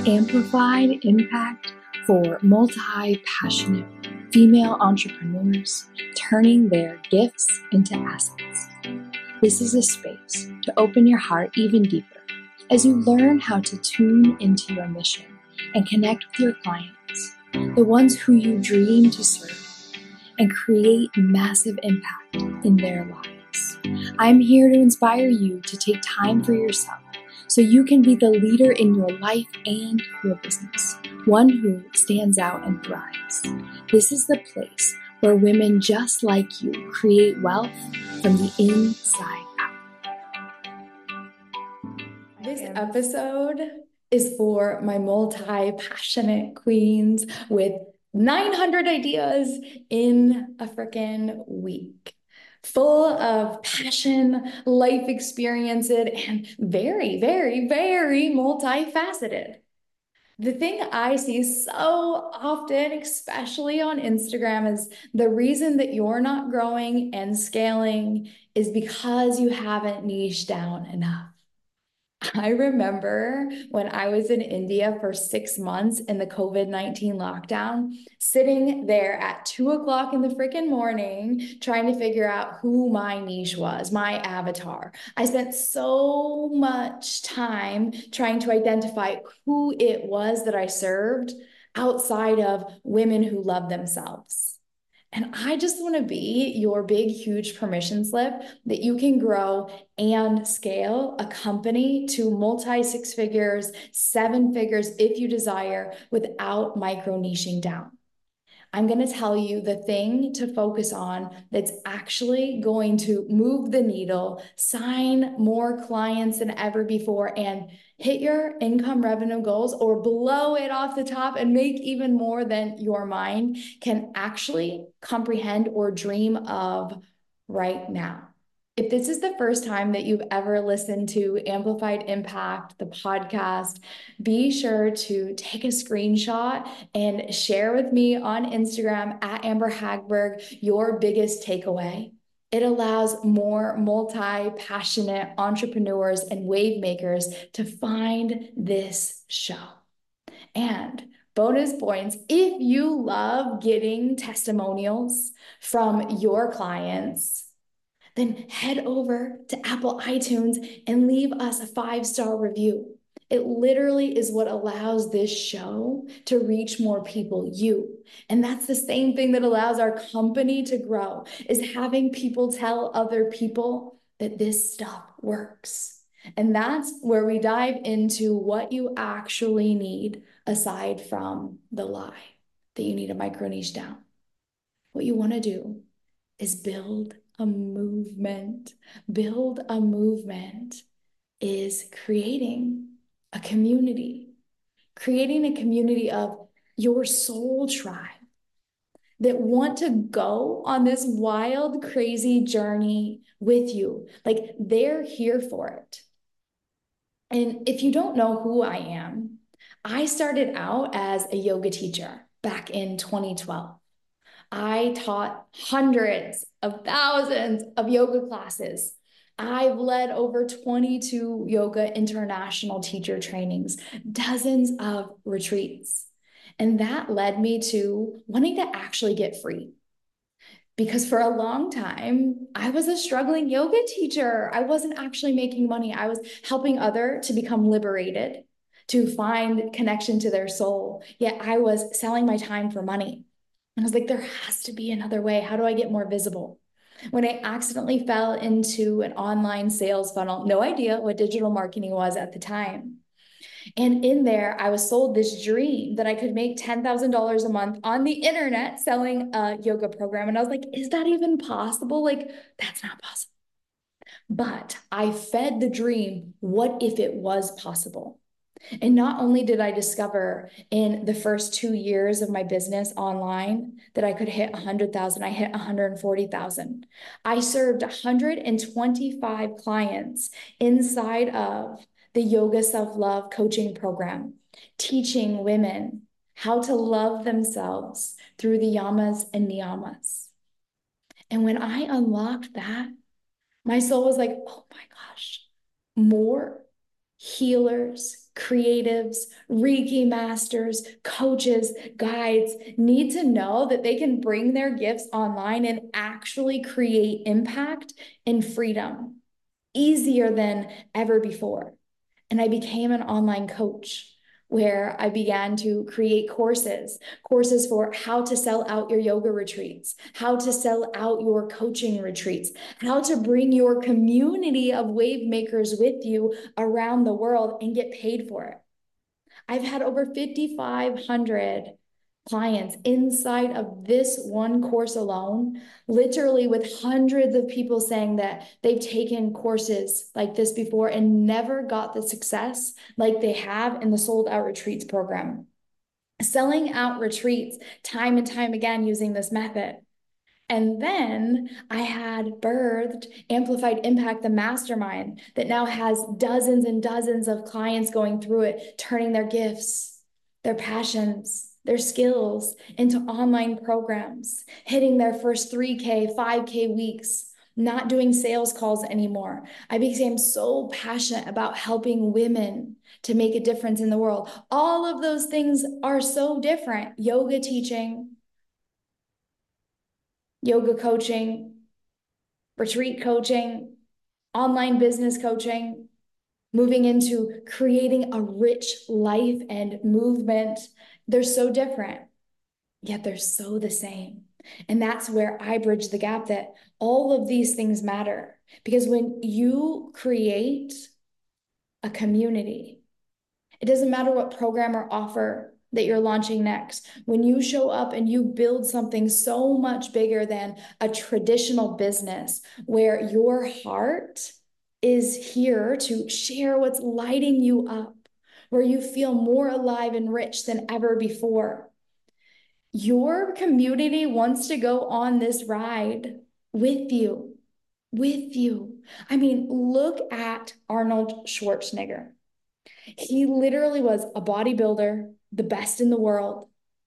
Amplified impact for multi-passionate female entrepreneurs turning their gifts into assets. This is a space to open your heart even deeper as you learn how to tune into your mission and connect with your clients, the ones who you dream to serve, and create massive impact in their lives. I'm here to inspire you to take time for yourself so you can be the leader in your life and your business, one who stands out and thrives. This is the place where women just like you create wealth from the inside out. This episode is for my multi-passionate queens with 900 ideas in a freaking week, full of passion, life experiences, and very, very, very multifaceted. The thing I see so often, especially on Instagram, is the reason that you're not growing and scaling is because you haven't niched down enough. I remember when I was in India for 6 months in the COVID-19 lockdown, sitting there at 2 o'clock in the freaking morning, trying to figure out who my niche was, my avatar. I spent so much time trying to identify who it was that I served outside of women who love themselves. And I just want to be your big, huge permission slip that you can grow and scale a company to multi six figures, seven figures if you desire without micro niching down. I'm going to tell you the thing to focus on that's actually going to move the needle, sign more clients than ever before, and hit your income revenue goals or blow it off the top and make even more than your mind can actually comprehend or dream of right now. If this is the first time that you've ever listened to Amplified Impact, the podcast, be sure to take a screenshot and share with me on Instagram at Amber Hagberg your biggest takeaway. It allows more multi-passionate entrepreneurs and wave makers to find this show. And bonus points, if you love getting testimonials from your clients, then head over to Apple iTunes and leave us a 5-star review. It literally is what allows this show to reach more people, you. And that's the same thing that allows our company to grow, is having people tell other people that this stuff works. And that's where we dive into what you actually need aside from the lie that you need a micro niche down. What you want to do is build a movement. Build a movement is creating a community of your soul tribe that want to go on this wild, crazy journey with you. Like they're here for it. And if you don't know who I am, I started out as a yoga teacher back in 2012. I taught hundreds of thousands of yoga classes. I've led over 22 yoga international teacher trainings, dozens of retreats. And that led me to wanting to actually get free. Because for a long time, I was a struggling yoga teacher. I wasn't actually making money. I was helping others to become liberated, to find connection to their soul. Yet I was selling my time for money. And I was like, there has to be another way. How do I get more visible? When I accidentally fell into an online sales funnel, no idea what digital marketing was at the time. And in there, I was sold this dream that I could make $10,000 a month on the internet selling a yoga program. And I was like, is that even possible? Like, that's not possible. But I fed the dream, what if it was possible? And not only did I discover in the first 2 years of my business online that I could hit 100,000, I hit 140,000. I served 125 clients inside of the Yoga Self-Love Coaching Program, teaching women how to love themselves through the yamas and niyamas. And when I unlocked that, my soul was like, oh my gosh, more healers, creatives, Reiki masters, coaches, guides need to know that they can bring their gifts online and actually create impact and freedom easier than ever before. And I became an online coach where I began to create courses for how to sell out your yoga retreats, how to sell out your coaching retreats, how to bring your community of wave makers with you around the world and get paid for it. I've had over 5,500 clients inside of this one course alone, literally with hundreds of people saying that they've taken courses like this before and never got the success like they have in the Sold Out Retreats program. Selling out retreats time and time again using this method. And then I had birthed Amplified Impact, the mastermind that now has dozens and dozens of clients going through it, turning their gifts, their passions, their skills into online programs, hitting their first 3K, 5K weeks, not doing sales calls anymore. I became so passionate about helping women to make a difference in the world. All of those things are so different. Yoga teaching, yoga coaching, retreat coaching, online business coaching, moving into creating a rich life and movement. They're so different, yet they're so the same. And that's where I bridge the gap that all of these things matter. Because when you create a community, it doesn't matter what program or offer that you're launching next. When you show up and you build something so much bigger than a traditional business, where your heart is here to share what's lighting you up, where you feel more alive and rich than ever before, your community wants to go on this ride with you. With you. I mean, look at Arnold Schwarzenegger. He literally was a bodybuilder, the best in the world.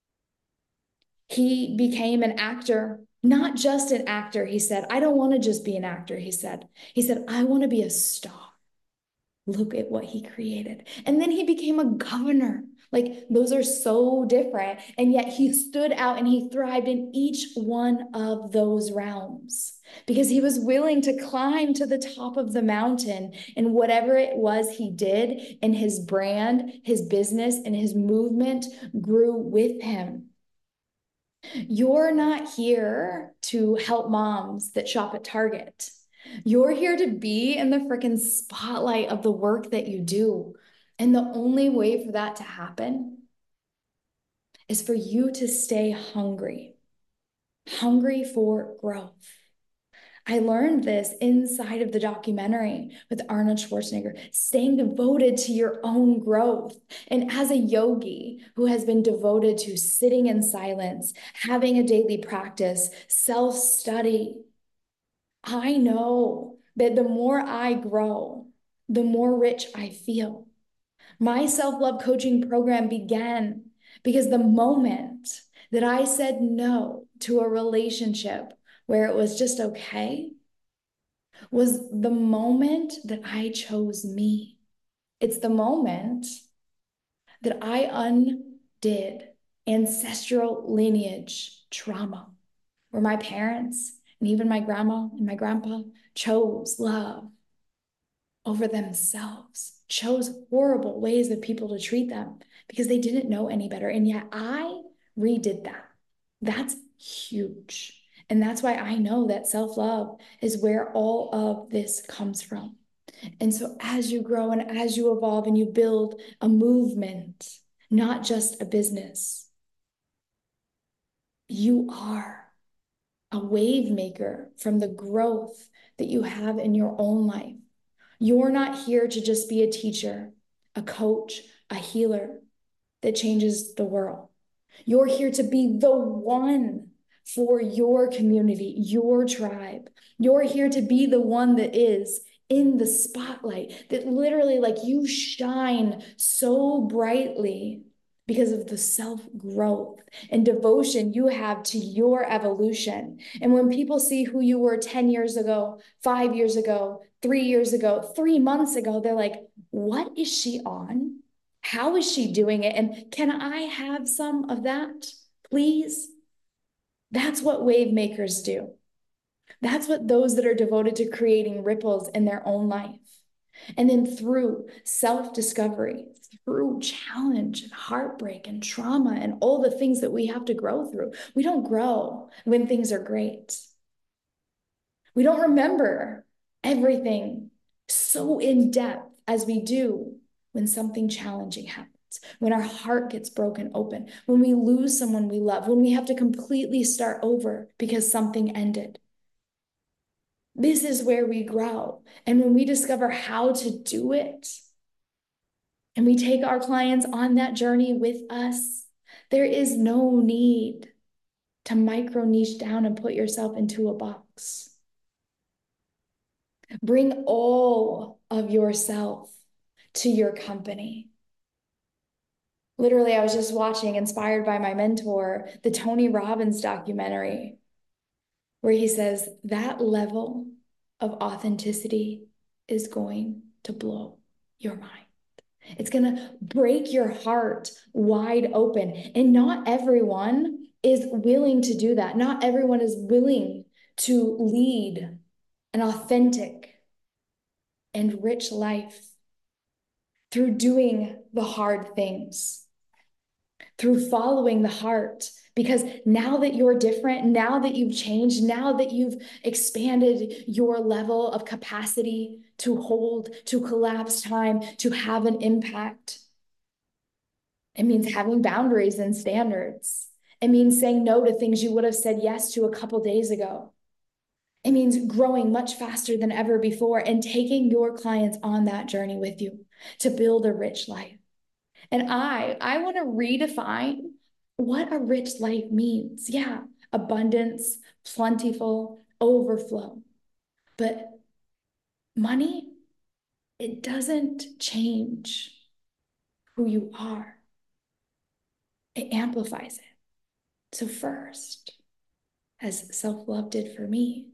He became an actor, not just an actor. He said, I don't want to just be an actor. He said, I want to be a star. Look at what he created. And then he became a governor. Like, those are so different. And yet he stood out and he thrived in each one of those realms because he was willing to climb to the top of the mountain. And whatever it was he did, and his brand, his business, and his movement grew with him. You're not here to help moms that shop at Target. You're here to be in the freaking spotlight of the work that you do. And the only way for that to happen is for you to stay hungry for growth. I learned this inside of the documentary with Arnold Schwarzenegger, staying devoted to your own growth. And as a yogi who has been devoted to sitting in silence, having a daily practice, self-study, I know that the more I grow, the more rich I feel. My self-love coaching program began because the moment that I said no to a relationship where it was just okay was the moment that I chose me. It's the moment that I undid ancestral lineage trauma, where my parents and even my grandma and my grandpa chose love over themselves, chose horrible ways of people to treat them because they didn't know any better. And yet I redid that. That's huge. And that's why I know that self-love is where all of this comes from. And so as you grow and as you evolve and you build a movement, not just a business, you are a wave maker from the growth that you have in your own life. You're not here to just be a teacher, a coach, a healer that changes the world. You're here to be the one for your community, your tribe. You're here to be the one that is in the spotlight, that literally, like, you shine so brightly because of the self-growth and devotion you have to your evolution. And when people see who you were 10 years ago, 5 years ago, 3 years ago, 3 months ago, they're like, what is she on? How is she doing it? And can I have some of that, please? That's what wave makers do. That's what those that are devoted to creating ripples in their own life. And then through self-discovery, through challenge and heartbreak and trauma and all the things that we have to grow through, we don't grow when things are great. We don't remember everything so in depth as we do when something challenging happens, when our heart gets broken open, when we lose someone we love, when we have to completely start over because something ended. This is where we grow. And when we discover how to do it, and we take our clients on that journey with us, there is no need to micro niche down and put yourself into a box. Bring all of yourself to your company. Literally, I was just watching, inspired by my mentor, the Tony Robbins documentary, where he says that level of authenticity is going to blow your mind. It's going to break your heart wide open. And not everyone is willing to do that. Not everyone is willing to lead an authentic and rich life through doing the hard things, through following the heart. Because now that you're different, now that you've changed, now that you've expanded your level of capacity to hold, to collapse time, to have an impact, it means having boundaries and standards. It means saying no to things you would have said yes to a couple days ago. It means growing much faster than ever before and taking your clients on that journey with you to build a rich life. And I want to redefine what a rich life means. Yeah, abundance, plentiful, overflow. But money, it doesn't change who you are. It amplifies it. So first, as self-love did for me,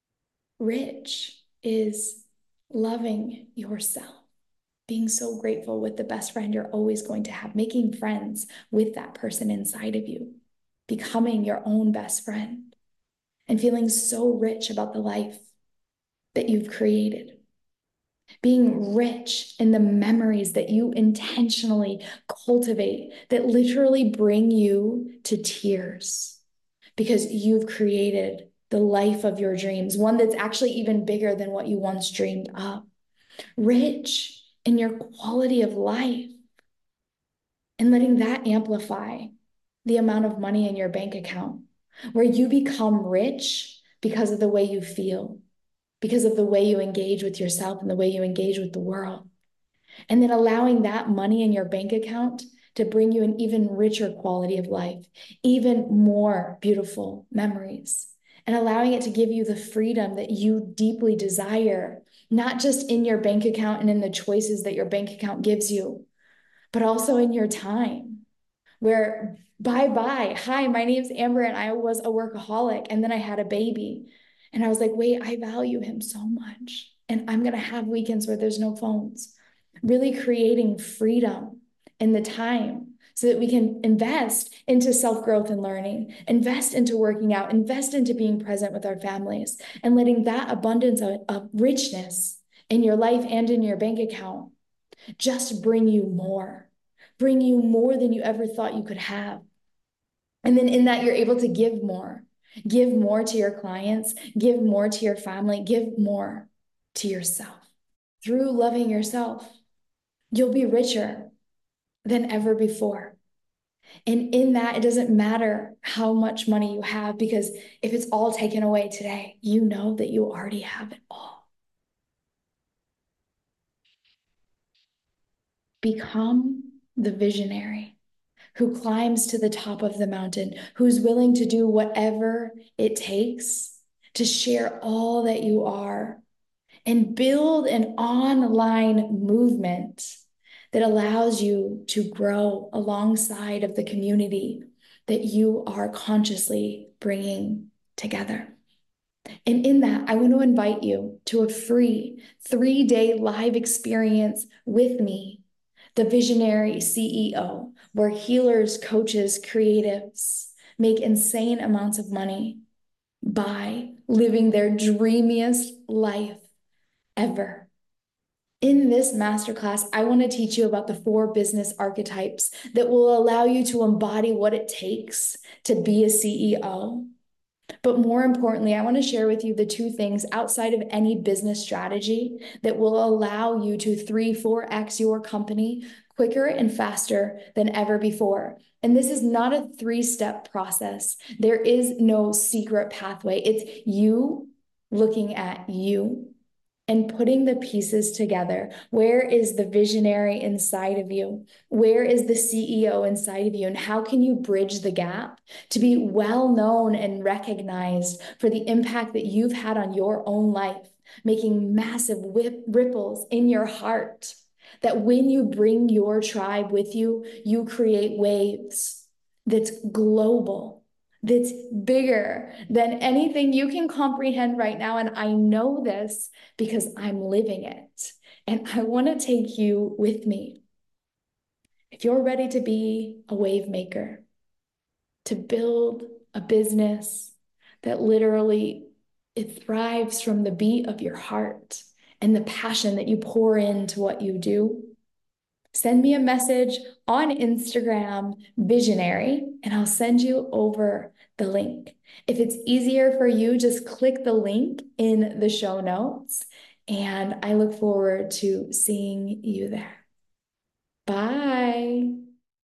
rich is loving yourself, being so grateful with the best friend you're always going to have, making friends with that person inside of you, becoming your own best friend, and feeling so rich about the life that you've created. Being rich in the memories that you intentionally cultivate that literally bring you to tears because you've created the life of your dreams, one that's actually even bigger than what you once dreamed of. Rich in your quality of life and letting that amplify the amount of money in your bank account, where you become rich because of the way you feel, because of the way you engage with yourself and the way you engage with the world. And then allowing that money in your bank account to bring you an even richer quality of life, even more beautiful memories, and allowing it to give you the freedom that you deeply desire, not just in your bank account and in the choices that your bank account gives you, but also in your time, where bye-bye, hi, my name's Amber and I was a workaholic and then I had a baby. And I was like, wait, I value him so much. And I'm going to have weekends where there's no phones, really creating freedom in the time so that we can invest into self-growth and learning, invest into working out, invest into being present with our families, and letting that abundance of richness in your life and in your bank account just bring you more than you ever thought you could have. And then in that, you're able to give more to your clients, give more to your family, give more to yourself. Through loving yourself, you'll be richer than ever before. And in that, it doesn't matter how much money you have, because if it's all taken away today, you know that you already have it all. Become the visionary who climbs to the top of the mountain, who's willing to do whatever it takes to share all that you are and build an online movement that allows you to grow alongside of the community that you are consciously bringing together. And in that, I want to invite you to a free 3-day live experience with me, the Visionary CEO, where healers, coaches, creatives make insane amounts of money by living their dreamiest life ever. In this masterclass, I want to teach you about the 4 business archetypes that will allow you to embody what it takes to be a CEO. But more importantly, I want to share with you the 2 things outside of any business strategy that will allow you to 3-4x your company quicker and faster than ever before. And this is not a 3-step process. There is no secret pathway. It's you looking at you and putting the pieces together. Where is the visionary inside of you? Where is the CEO inside of you? And how can you bridge the gap to be well known and recognized for the impact that you've had on your own life, making massive ripples in your heart, that when you bring your tribe with you, you create waves that's global, that's bigger than anything you can comprehend right now. And I know this because I'm living it. And I want to take you with me. If you're ready to be a wave maker, to build a business that literally it thrives from the beat of your heart and the passion that you pour into what you do, send me a message on Instagram, Visionary, and I'll send you over the link. If it's easier for you, just click the link in the show notes, and I look forward to seeing you there. Bye.